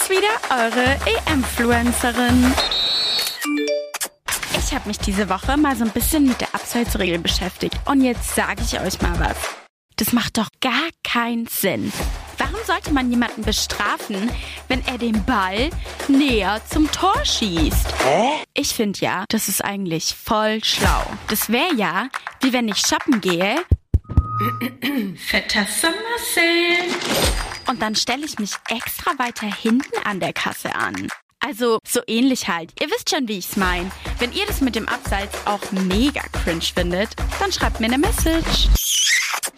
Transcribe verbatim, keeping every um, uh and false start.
bin's wieder, eure E-Influencerin. Ich habe mich diese Woche mal so ein bisschen mit der Abseitsregel beschäftigt. Und jetzt sage ich euch mal was. Das macht doch gar keinen Sinn. Warum sollte man jemanden bestrafen, wenn er den Ball näher zum Tor schießt? Hä? Ich finde ja, das ist eigentlich voll schlau. Das wäre ja, wie wenn ich shoppen gehe. Fetter Sommer Sale. Und dann stelle ich mich extra weiter hinten an der Kasse an. Also so ähnlich halt. Ihr wisst schon, wie ich's meine. Wenn ihr das mit dem Abseits auch mega cringe findet, dann schreibt mir eine Message.